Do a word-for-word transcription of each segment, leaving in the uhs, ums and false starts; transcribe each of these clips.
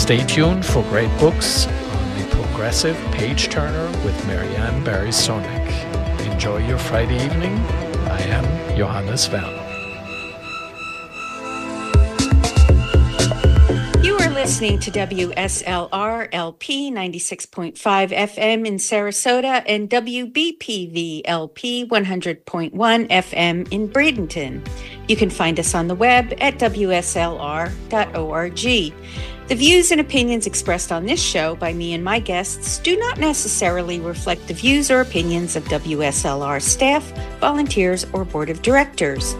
Stay tuned for great books on the Progressive Page Turner with Marianne Barry Sonic. Enjoy your Friday evening. I am Johannes Werner. You are listening to W S L R L P ninety-six point five F M in Sarasota and W B P V L P one hundred point one F M in Bradenton. You can find us on the web at W S L R dot org. The views and opinions expressed on this show by me and my guests do not necessarily reflect the views or opinions of W S L R staff, volunteers, or board of directors.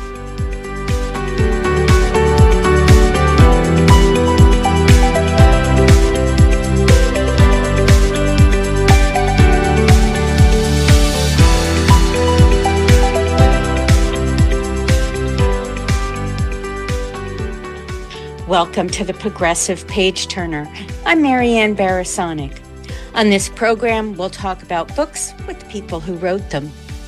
Welcome to the Progressive Page Turner. I'm Marianne Barasonic. On this program, we'll talk about books with the people who wrote them.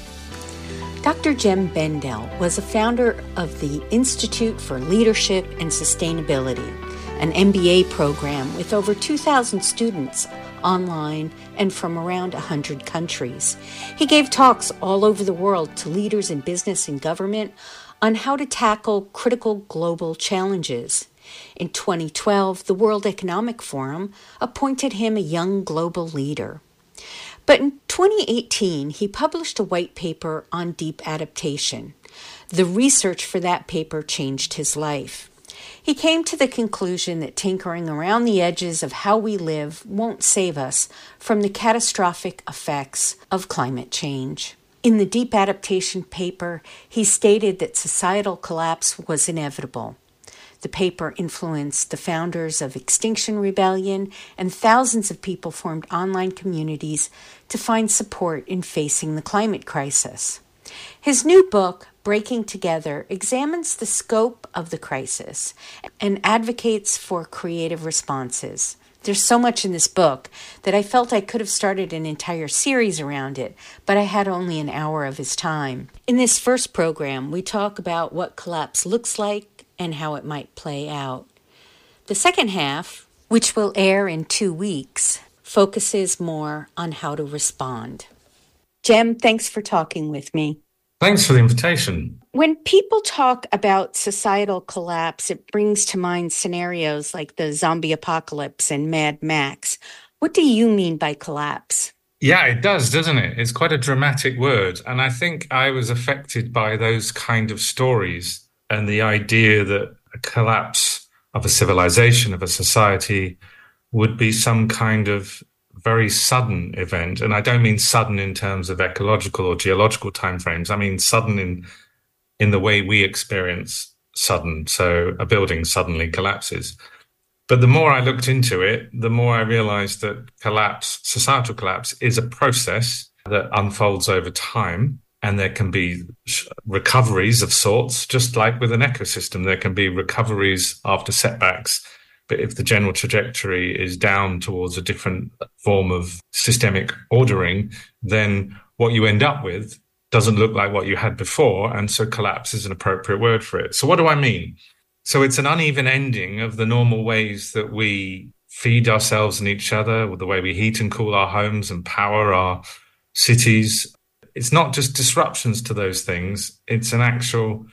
Doctor Jem Bendell was a founder of the Institute for Leadership and Sustainability, an M B A program with over two thousand students online and from around one hundred countries. He gave talks all over the world to leaders in business and government on how to tackle critical global challenges. In twenty twelve, the World Economic Forum appointed him a young global leader. But in twenty eighteen, he published a white paper on deep adaptation. The research for that paper changed his life. He came to the conclusion that tinkering around the edges of how we live won't save us from the catastrophic effects of climate change. In the deep adaptation paper, he stated that societal collapse was inevitable. The paper influenced the founders of Extinction Rebellion, and thousands of people formed online communities to find support in facing the climate crisis. His new book, Breaking Together, examines the scope of the crisis and advocates for creative responses. There's so much in this book that I felt I could have started an entire series around it, but I had only an hour of his time. In this first program, we talk about what collapse looks like and how it might play out. The second half, which will air in two weeks, focuses more on how to respond. Jem, thanks for talking with me. Thanks for the invitation. When people talk about societal collapse, it brings to mind scenarios like the zombie apocalypse and Mad Max. What do you mean by collapse? Yeah, it does, doesn't it? It's quite a dramatic word. And I think I was affected by those kind of stories and the idea that a collapse of a civilization, of a society, would be some kind of very sudden event. And I don't mean sudden in terms of ecological or geological timeframes. I mean sudden in in the way we experience sudden. So a building suddenly collapses. But the more I looked into it, the more I realized that collapse, societal collapse, is a process that unfolds over time. And there can be recoveries of sorts, just like with an ecosystem. There can be recoveries after setbacks. But if the general trajectory is down towards a different form of systemic ordering, then what you end up with doesn't look like what you had before. And so collapse is an appropriate word for it. So what do I mean? So it's an uneven ending of the normal ways that we feed ourselves and each other, with the way we heat and cool our homes and power our cities. It's not just disruptions to those things. It's an actual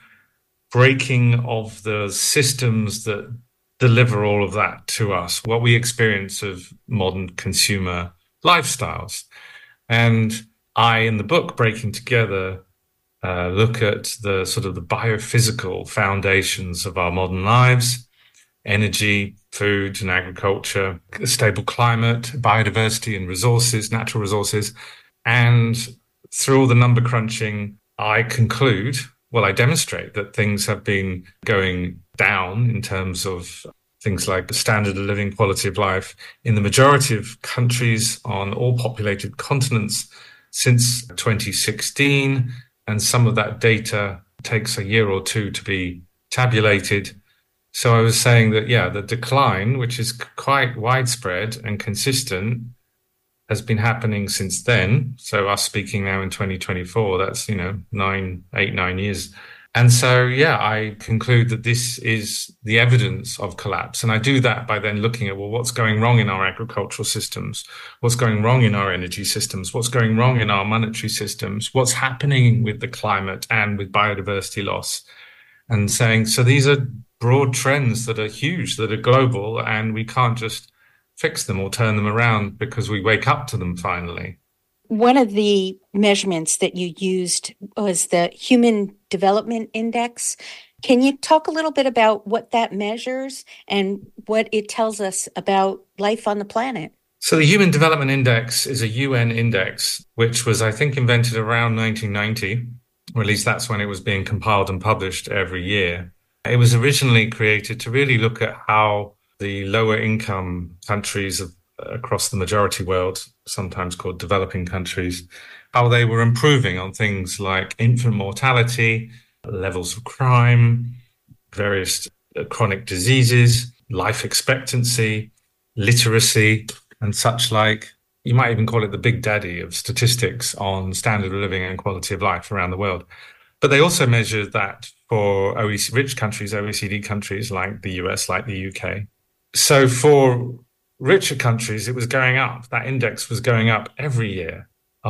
breaking of the systems that deliver all of that to us, what we experience of modern consumer lifestyles. And I, in the book, Breaking Together, uh, look at the sort of the biophysical foundations of our modern lives: energy, food and agriculture, a stable climate, biodiversity and resources, natural resources. And through all the number crunching, I conclude, well, I demonstrate that things have been going down in terms of things like the standard of living, quality of life in the majority of countries on all populated continents since twenty sixteen. And some of that data takes a year or two to be tabulated. So I was saying that, yeah, the decline, which is quite widespread and consistent, has been happening since then. So us speaking now in twenty twenty-four, that's, you know, nine, eight, nine years And so, yeah, I conclude that this is the evidence of collapse. And I do that by then looking at, well, what's going wrong in our agricultural systems? What's going wrong in our energy systems? What's going wrong in our monetary systems? What's happening with the climate and with biodiversity loss? And saying, so these are broad trends that are huge, that are global, and we can't just fix them or turn them around because we wake up to them finally. One of the measurements that you used was the Human Development Index. Can you talk a little bit about what that measures and what it tells us about life on the planet? So the Human Development Index is a U N index, which was, I think, invented around nineteen ninety, or at least that's when it was being compiled and published every year. It was originally created to really look at how the lower income countries of across the majority world, sometimes called developing countries, how they were improving on things like infant mortality, levels of crime, various chronic diseases, life expectancy, literacy, and such like. You might even call it the big daddy of statistics on standard of living and quality of life around the world. But they also measured that for O E C, rich countries, O E C D countries like the U S, like the U K. So for richer countries, it was going up. That index was going up every year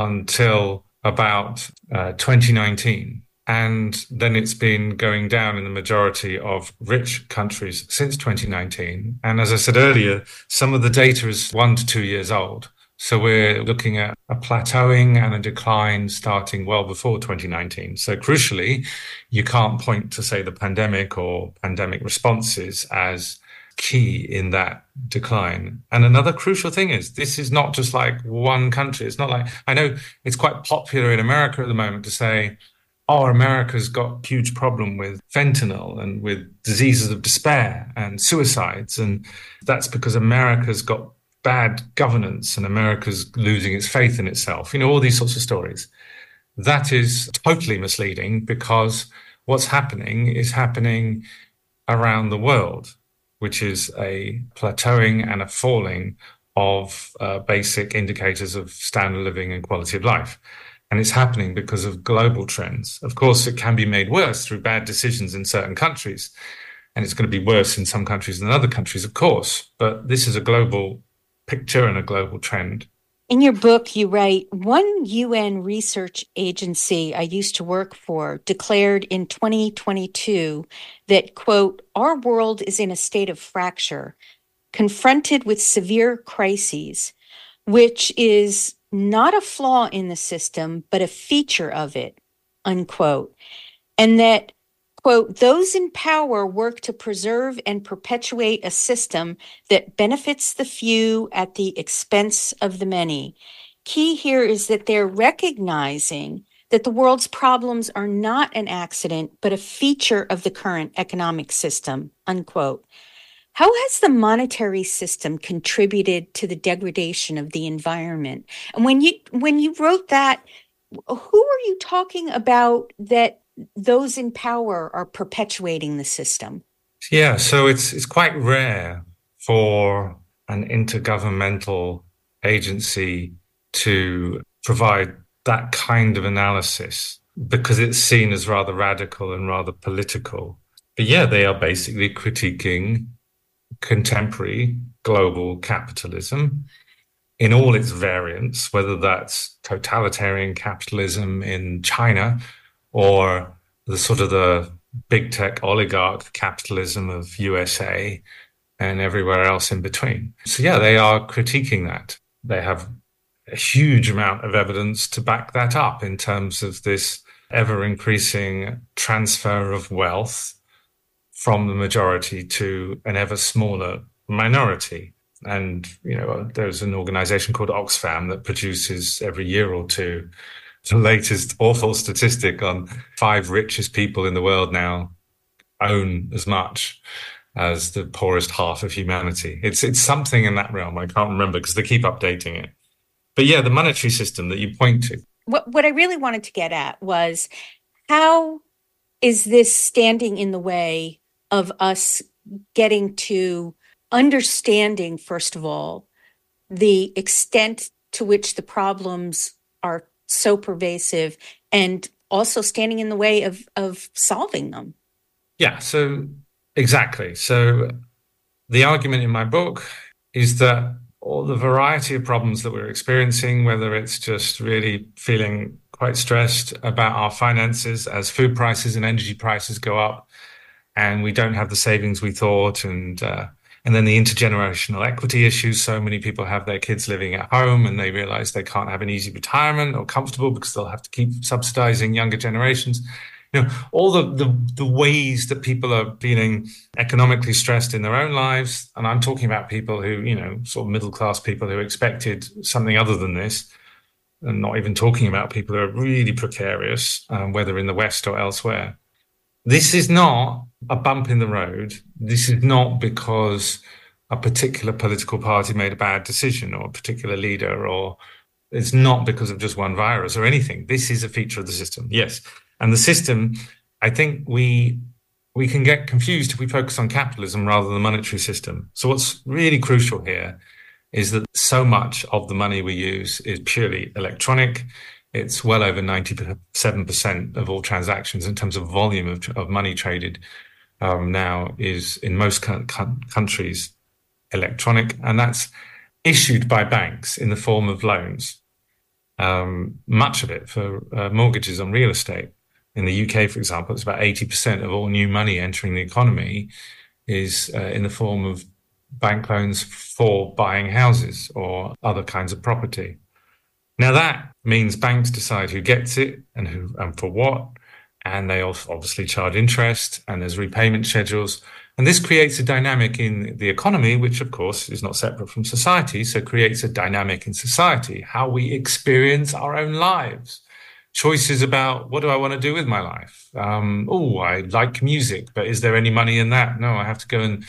until about uh, twenty nineteen. And then it's been going down in the majority of rich countries since twenty nineteen. And as I said earlier, some of the data is one to two years old. So we're looking at a plateauing and a decline starting well before twenty nineteen. So crucially, you can't point to, say, the pandemic or pandemic responses as key in that decline. And another crucial thing is this is not just like one country. It's not like, I know it's quite popular in America at the moment to say, oh, America's got a huge problem with fentanyl and with diseases of despair and suicides. And that's because America's got bad governance and America's losing its faith in itself. You know, all these sorts of stories. That is totally misleading because what's happening is happening around the world, which is a plateauing and a falling of uh, basic indicators of standard of living and quality of life. And it's happening because of global trends. Of course, it can be made worse through bad decisions in certain countries. And it's going to be worse in some countries than other countries, of course. But this is a global picture and a global trend. In your book, you write, one U N research agency I used to work for declared in twenty twenty-two that, quote, our world is in a state of fracture, confronted with severe crises, which is not a flaw in the system, but a feature of it, unquote. And that, quote, those in power work to preserve and perpetuate a system that benefits the few at the expense of the many. Key here is that they're recognizing that the world's problems are not an accident, but a feature of the current economic system, unquote. How has the monetary system contributed to the degradation of the environment? And when you when you wrote that, who are you talking about that those in power are perpetuating the system? Yeah, so it's it's quite rare for an intergovernmental agency to provide that kind of analysis because it's seen as rather radical and rather political. But yeah, they are basically critiquing contemporary global capitalism in all its variants, whether that's totalitarian capitalism in China or the sort of the big tech oligarch capitalism of U S A and everywhere else in between. So yeah, they are critiquing that. They have a huge amount of evidence to back that up in terms of this ever-increasing transfer of wealth from the majority to an ever smaller minority. And, you know, there's an organization called Oxfam that produces every year or two the latest awful statistic on five richest people in the world now own as much as the poorest half of humanity. It's it's something in that realm. I can't remember because they keep updating it. But yeah, the monetary system that you point to. What what I really wanted to get at was, how is this standing in the way of us getting to understanding, first of all, the extent to which the problems are so pervasive, and also standing in the way of, of solving them. Yeah, so exactly. So the argument in my book is that all the variety of problems that we're experiencing, whether it's just really feeling quite stressed about our finances as food prices and energy prices go up, and we don't have the savings we thought, and uh, and then the intergenerational equity issues. So many people have their kids living at home and they realize they can't have an easy retirement or comfortable because they'll have to keep subsidizing younger generations. You know, all the, the, the ways that people are feeling economically stressed in their own lives. And I'm talking about people who, you know, sort of middle-class people who expected something other than this, and not even talking about people who are really precarious, um, whether in the West or elsewhere. This is not a bump in the road. This is not because a particular political party made a bad decision or a particular leader, or it's not because of just one virus or anything. This is a feature of the system, yes. And the system, I think we we can get confused if we focus on capitalism rather than the monetary system. So what's really crucial here is that so much of the money we use is purely electronic. It's well over ninety-seven percent of all transactions in terms of volume of, of money traded um, now is in most co- co- countries electronic, and that's issued by banks in the form of loans. Um, much of it for uh, mortgages on real estate. In the U K, for example, it's about eighty percent of all new money entering the economy is uh, in the form of bank loans for buying houses or other kinds of property. Now, that means banks decide who gets it and who and for what, and they also obviously charge interest, and there's repayment schedules. And this creates a dynamic in the economy, which, of course, is not separate from society, so creates a dynamic in society, how we experience our own lives. Choices about what do I want to do with my life? Um, oh, I like music, but is there any money in that? No, I have to go and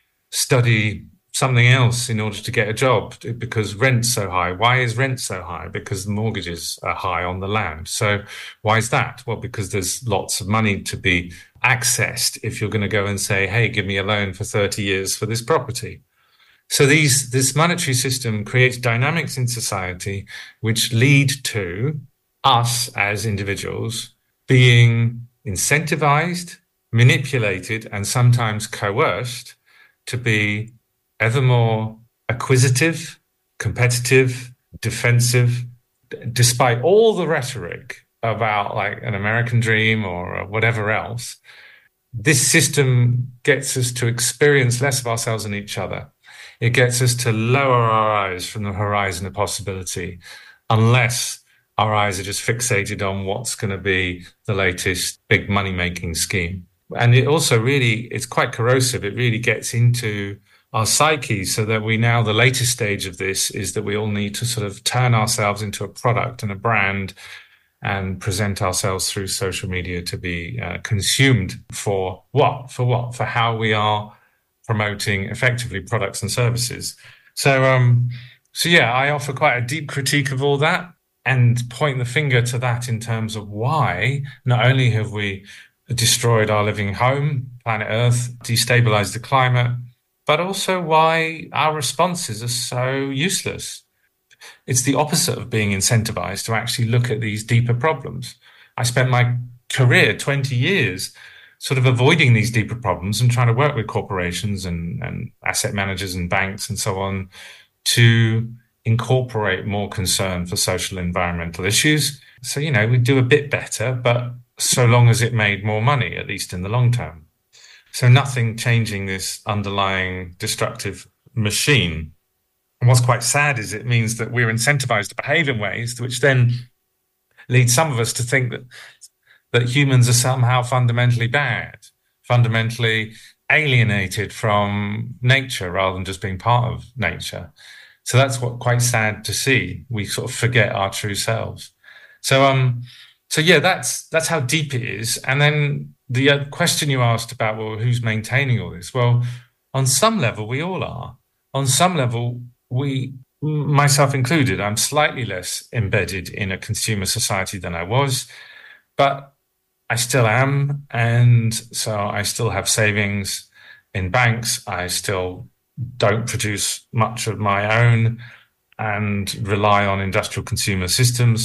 study something else in order to get a job because rent's so high. Why is rent so high? Because the mortgages are high on the land. So why is that? Well, because there's lots of money to be accessed if you're going to go and say, hey, give me a loan for thirty years for this property. So these this monetary system creates dynamics in society which lead to us as individuals being incentivized, manipulated, and sometimes coerced to be ever more acquisitive, competitive, defensive, d- despite all the rhetoric about like an American dream or whatever else. This system gets us to experience less of ourselves and each other. It gets us to lower our eyes from the horizon of possibility, unless our eyes are just fixated on what's going to be the latest big money-making scheme. And it also really, it's quite corrosive. It really gets into our psyche, so that we now, the latest stage of this is that we all need to sort of turn ourselves into a product and a brand and present ourselves through social media to be uh, consumed for what? For what? For how we are promoting effectively products and services. So, um, so yeah, I offer quite a deep critique of all that and point the finger to that in terms of why not only have we destroyed our living home, planet Earth, destabilized the climate, but also why our responses are so useless. It's the opposite of being incentivized to actually look at these deeper problems. I spent my career, twenty years, sort of avoiding these deeper problems and trying to work with corporations and, and asset managers and banks and so on to incorporate more concern for social and environmental issues. So, you know, we do a bit better, but so long as it made more money, at least in the long term. So nothing changing this underlying destructive machine. And what's quite sad is it means that we're incentivized to behave in ways which then lead some of us to think that that humans are somehow fundamentally bad, fundamentally alienated from nature rather than just being part of nature. So that's what quite sad to see. We sort of forget our true selves. So, um, so yeah, that's that's how deep it is. And then the uh, question you asked about, well, who's maintaining all this? Well, on some level, we all are. On some level, we, myself included, I'm slightly less embedded in a consumer society than I was, but I still am. And so I still have savings in banks. I still don't produce much of my own and rely on industrial consumer systems.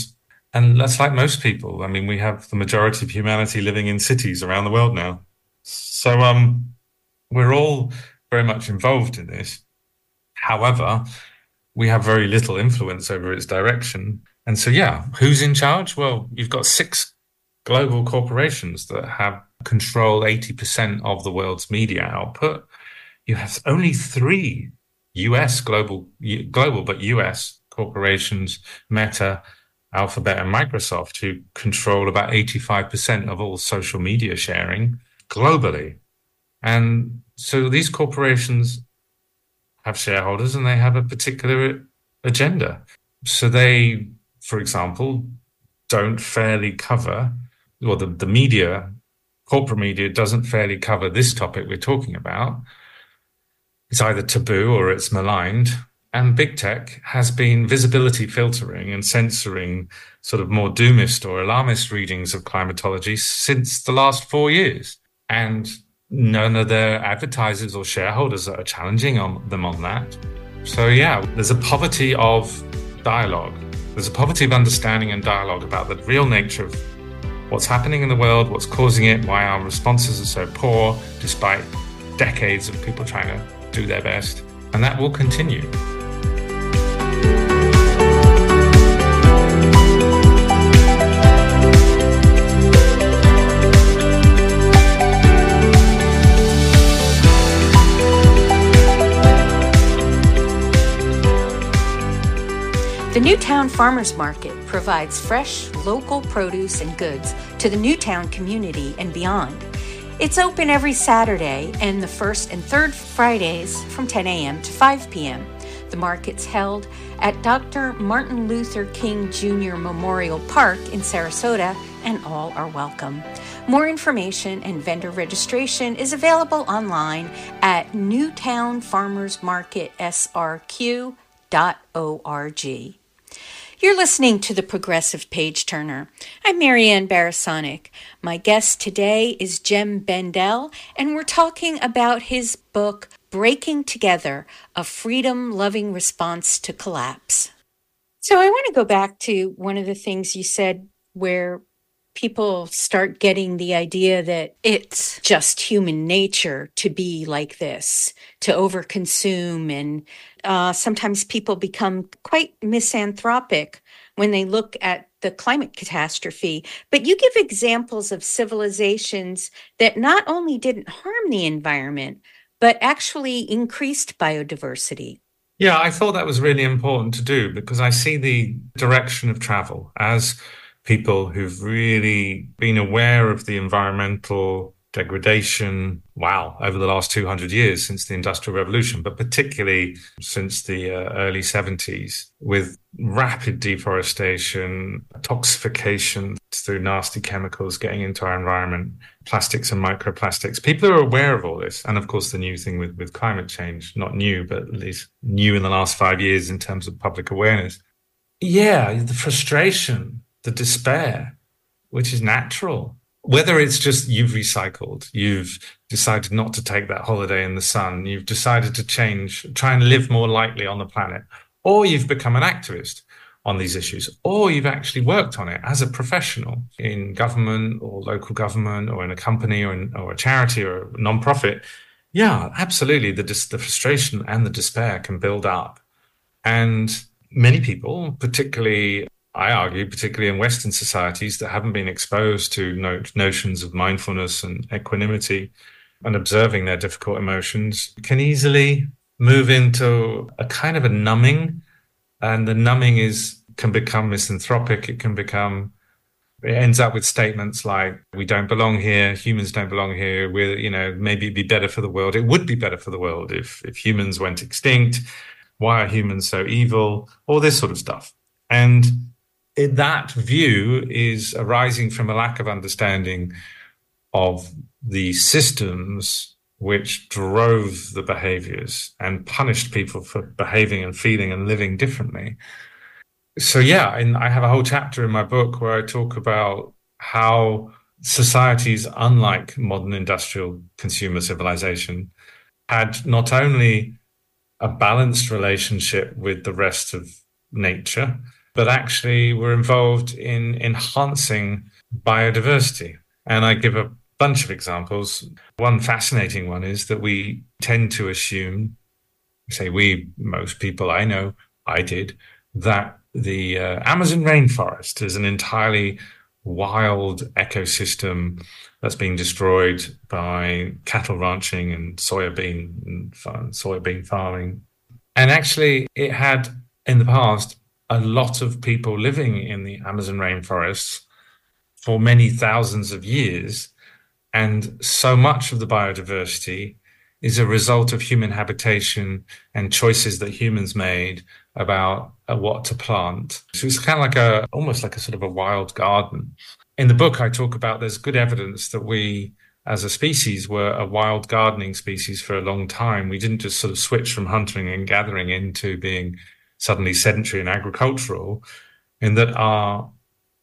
And that's like most people. I mean, we have the majority of humanity living in cities around the world now. So um, we're all very much involved in this. However, we have very little influence over its direction. And so, yeah, who's in charge? Well, you've got six global corporations that have control eighty percent of the world's media output. You have only three U S global, global, but U S corporations, Meta, Alphabet, and Microsoft, who control about eighty-five percent of all social media sharing globally. And so these corporations have shareholders and they have a particular agenda. So they, for example, don't fairly cover, or the, the media, corporate media doesn't fairly cover this topic we're talking about. It's either taboo or it's maligned. And big tech has been visibility filtering and censoring sort of more doomist or alarmist readings of climatology since the last four years. And none of their advertisers or shareholders are challenging on them on that. So yeah, there's a poverty of dialogue. There's a poverty of understanding and dialogue about the real nature of what's happening in the world, what's causing it, why our responses are so poor, despite decades of people trying to do their best. And that will continue. The Newtown Farmers Market provides fresh, local produce and goods to the Newtown community and beyond. It's open every Saturday and the first and third Fridays from ten a.m. to five p.m. The market's held at Doctor Martin Luther King Junior Memorial Park in Sarasota, and all are welcome. More information and vendor registration is available online at newtown farmers market s r q dot org. You're listening to The Progressive Page Turner. I'm Marianne Barasonic. My guest today is Jem Bendell, and we're talking about his book, Breaking Together, A Freedom-Loving Response to Collapse. So I want to go back to one of the things you said where people start getting the idea that it's just human nature to be like this, to overconsume, and uh, sometimes people become quite misanthropic when they look at the climate catastrophe. But you give examples of civilizations that not only didn't harm the environment, but actually increased biodiversity. Yeah, I thought that was really important to do because I see the direction of travel as people who've really been aware of the environmental degradation, wow, over the last two hundred years since the Industrial Revolution, but particularly since the uh, early seventies, with rapid deforestation, toxification through nasty chemicals getting into our environment, plastics and microplastics. People are aware of all this. And of course, the new thing with, with climate change, not new, but at least new in the last five years in terms of public awareness. Yeah, the frustration, the despair, which is natural. Whether it's just you've recycled, you've decided not to take that holiday in the sun, you've decided to change, try and live more lightly on the planet, or you've become an activist on these issues, or you've actually worked on it as a professional in government or local government or in a company or, in, or a charity or a non-profit. Yeah, absolutely. The, the frustration and the despair can build up. And many people, particularly I argue, particularly in Western societies that haven't been exposed to no- notions of mindfulness and equanimity and observing their difficult emotions, can easily move into a kind of a numbing. And the numbing is can become misanthropic. It can become, it ends up with statements like, we don't belong here, humans don't belong here, we're, you know, maybe it'd be better for the world. It would be better for the world if, if humans went extinct. Why are humans so evil? All this sort of stuff. And that view is arising from a lack of understanding of the systems which drove the behaviors and punished people for behaving and feeling and living differently. So, yeah, and I have a whole chapter in my book where I talk about how societies, unlike modern industrial consumer civilization, had not only a balanced relationship with the rest of nature, but actually were involved in enhancing biodiversity. And I give a bunch of examples. One fascinating one is that we tend to assume, say we, most people I know, I did, that the uh, Amazon rainforest is an entirely wild ecosystem that's being destroyed by cattle ranching and soybean and soybean farming. And actually, it had in the past a lot of people living in the Amazon rainforests for many thousands of years. And so much of the biodiversity is a result of human habitation and choices that humans made about uh, what to plant. So it's kind of like a, almost like a sort of a wild garden. In the book, I talk about there's good evidence that we, as a species, were a wild gardening species for a long time. We didn't just sort of switch from hunting and gathering into being suddenly sedentary and agricultural, in that our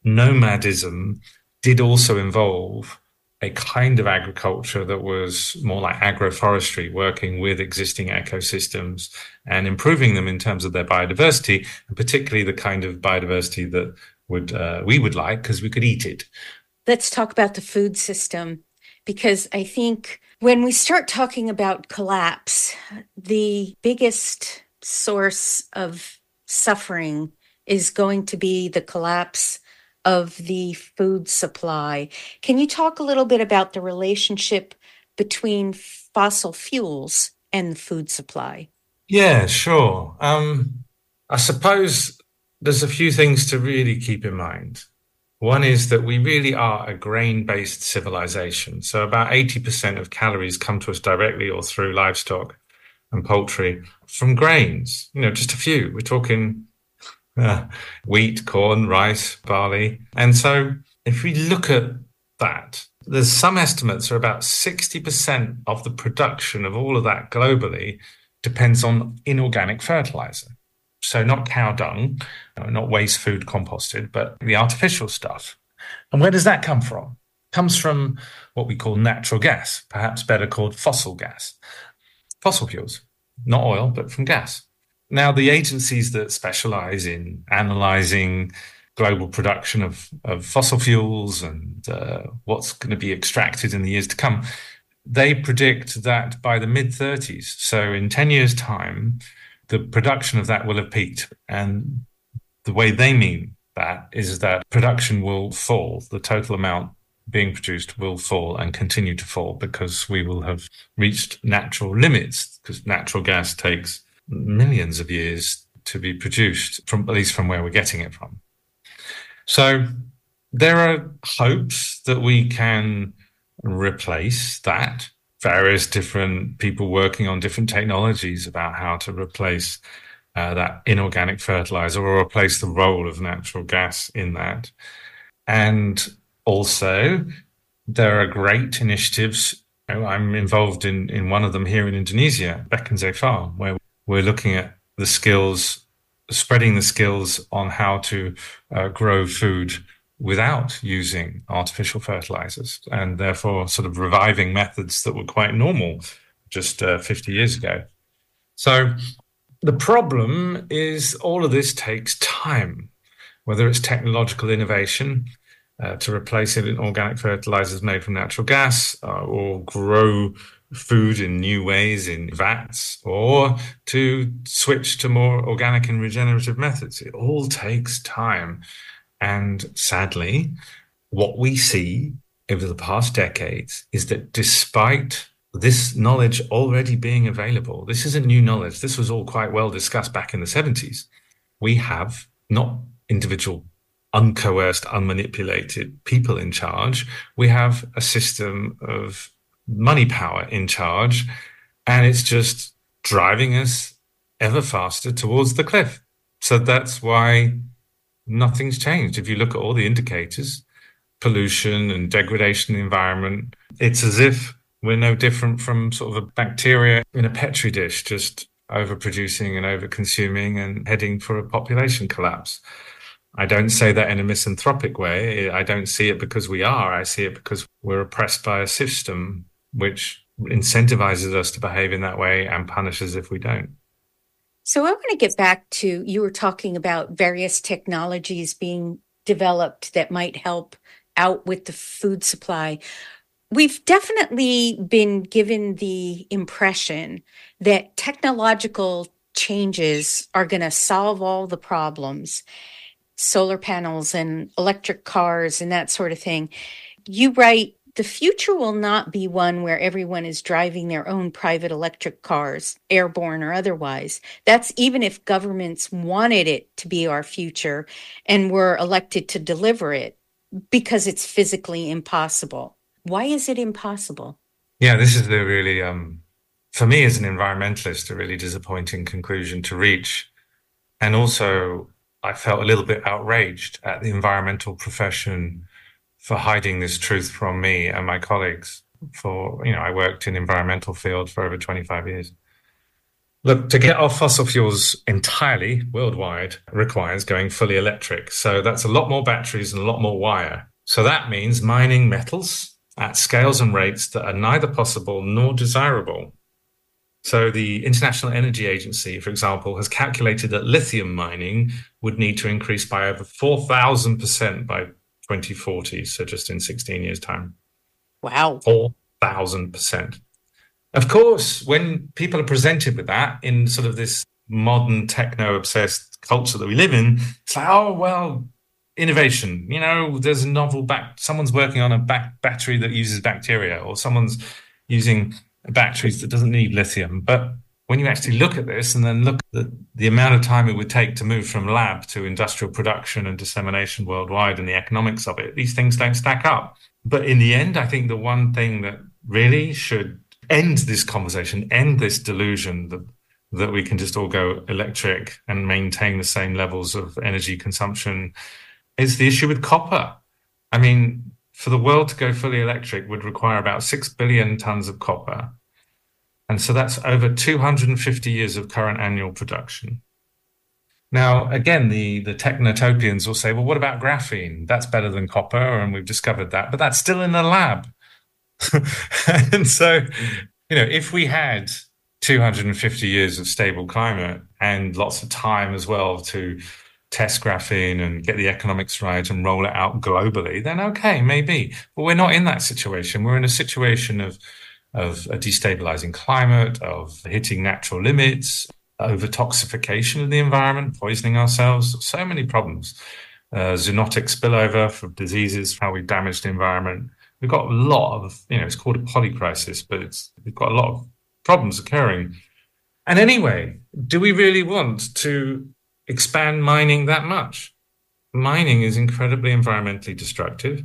nomadism did also involve a kind of agriculture that was more like agroforestry, working with existing ecosystems and improving them in terms of their biodiversity, and particularly the kind of biodiversity that would uh, we would like because we could eat it. Let's talk about the food system, because I think when we start talking about collapse, the biggest source of suffering is going to be the collapse of the food supply. Can you talk a little bit about the relationship between fossil fuels and the food supply? Yeah, sure. Um, I suppose there's a few things to really keep in mind. One is that we really are a grain-based civilization. So about eighty percent of calories come to us directly or through livestock and poultry from grains. You know, just a few. We're talking Uh, wheat, corn, rice, barley. And so if we look at that, there's some estimates are about sixty percent of the production of all of that globally depends on inorganic fertilizer. So not cow dung, not waste food composted, but the artificial stuff. And where does that come from? It comes from what we call natural gas, perhaps better called fossil gas. Fossil fuels, not oil, but from gas. Now, the agencies that specialize in analyzing global production of, of fossil fuels and uh, what's going to be extracted in the years to come, they predict that by the mid thirties, so in ten years' time, the production of that will have peaked. And the way they mean that is that production will fall. The total amount being produced will fall and continue to fall because we will have reached natural limits, because natural gas takes millions of years to be produced, from at least from where we're getting it from. So there are hopes that we can replace that. Various different people working on different technologies about how to replace uh, that inorganic fertilizer or replace the role of natural gas in that. And also, there are great initiatives. I'm involved in, in one of them here in Indonesia, Beckenze Farm, where we're looking at the skills, spreading the skills on how to uh, grow food without using artificial fertilizers, and therefore sort of reviving methods that were quite normal just uh, fifty years ago. So the problem is all of this takes time, whether it's technological innovation uh, to replace it in organic fertilizers made from natural gas, uh, or grow food in new ways in vats, or to switch to more organic and regenerative methods. It all takes time. And sadly, what we see over the past decades is that despite this knowledge already being available, this isn't new knowledge. This was all quite well discussed back in the seventies. We have not individual uncoerced, unmanipulated people in charge. We have a system of money power in charge, and it's just driving us ever faster towards the cliff. So that's why nothing's changed. If you look at all the indicators, pollution and degradation in the environment, it's as if we're no different from sort of a bacteria in a petri dish, just overproducing and overconsuming and heading for a population collapse. I don't say that in a misanthropic way. I don't see it because we are. I see it because we're oppressed by a system which incentivizes us to behave in that way and punishes if we don't. So I want to get back to, you were talking about various technologies being developed that might help out with the food supply. We've definitely been given the impression that technological changes are going to solve all the problems, solar panels and electric cars and that sort of thing. You write, the future will not be one where everyone is driving their own private electric cars, airborne or otherwise. That's even if governments wanted it to be our future and were elected to deliver it, because it's physically impossible. Why is it impossible? Yeah, this is the really, um, for me as an environmentalist, a really disappointing conclusion to reach. And also, I felt a little bit outraged at the environmental profession for hiding this truth from me and my colleagues. For, you know, I worked in the environmental field for over twenty-five years. Look, to get off fossil fuels entirely worldwide requires going fully electric. So that's a lot more batteries and a lot more wire. So that means mining metals at scales and rates that are neither possible nor desirable. So the International Energy Agency, for example, has calculated that lithium mining would need to increase by over four thousand percent by twenty forty, so just in sixteen years' time. Wow. four thousand percent. Of course, when people are presented with that in sort of this modern techno-obsessed culture that we live in, it's like, oh, well, innovation, you know, there's a novel back, someone's working on a back battery that uses bacteria, or someone's using batteries that doesn't need lithium. But when you actually look at this and then look at the, the amount of time it would take to move from lab to industrial production and dissemination worldwide and the economics of it, these things don't stack up. But in the end, I think the one thing that really should end this conversation, end this delusion that, that we can just all go electric and maintain the same levels of energy consumption is the issue with copper. I mean, for the world to go fully electric would require about six billion tons of copper. And so that's over two hundred fifty years of current annual production. Now, again, the, the technotopians will say, well, what about graphene? That's better than copper, and we've discovered that, but that's still in the lab. And so, you know, if we had two hundred fifty years of stable climate and lots of time as well to test graphene and get the economics right and roll it out globally, then okay, maybe. But we're not in that situation. We're in a situation of of a destabilizing climate, of hitting natural limits, over-toxification of the environment, poisoning ourselves, so many problems. Uh, zoonotic spillover from diseases, how we damage the environment. We've got a lot of, you know, it's called a polycrisis, but it's we've got a lot of problems occurring. And anyway, do we really want to expand mining that much? Mining is incredibly environmentally destructive.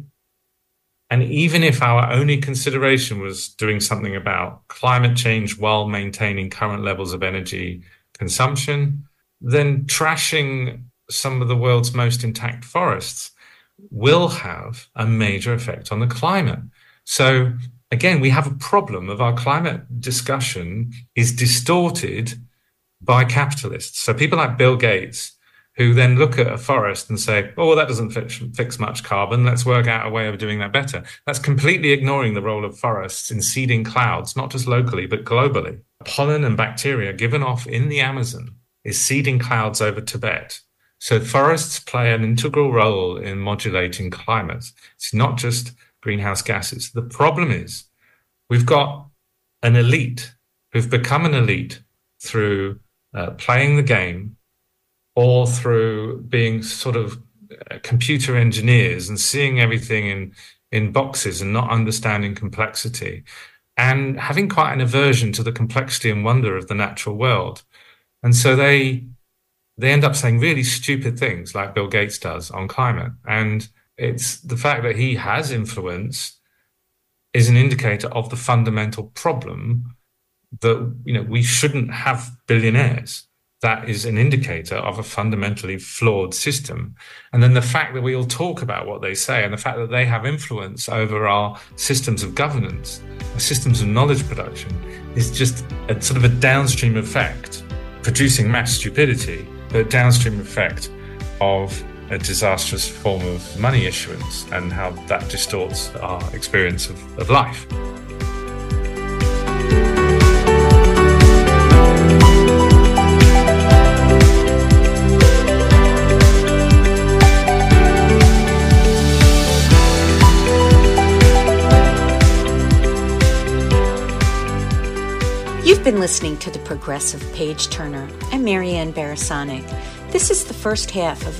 And even if our only consideration was doing something about climate change while maintaining current levels of energy consumption, then trashing some of the world's most intact forests will have a major effect on the climate. So again, we have a problem of our climate discussion is distorted by capitalists. So people like Bill Gates, who then look at a forest and say, oh, well, that doesn't fix, fix much carbon. Let's work out a way of doing that better. That's completely ignoring the role of forests in seeding clouds, not just locally, but globally. Pollen and bacteria given off in the Amazon is seeding clouds over Tibet. So forests play an integral role in modulating climate. It's not just greenhouse gases. The problem is we've got an elite who've become an elite through uh, playing the game, or through being sort of computer engineers and seeing everything in, in boxes and not understanding complexity, and having quite an aversion to the complexity and wonder of the natural world. And so they they end up saying really stupid things like Bill Gates does on climate. And it's the fact that he has influence is an indicator of the fundamental problem that, you know, we shouldn't have billionaires. That is an indicator of a fundamentally flawed system. And then the fact that we all talk about what they say and the fact that they have influence over our systems of governance, our systems of knowledge production, is just a sort of a downstream effect, producing mass stupidity, but a downstream effect of a disastrous form of money issuance and how that distorts our experience of, of life. been listening to The Progressive Page Turner. I'm Marianne Barasonic. This is the first half of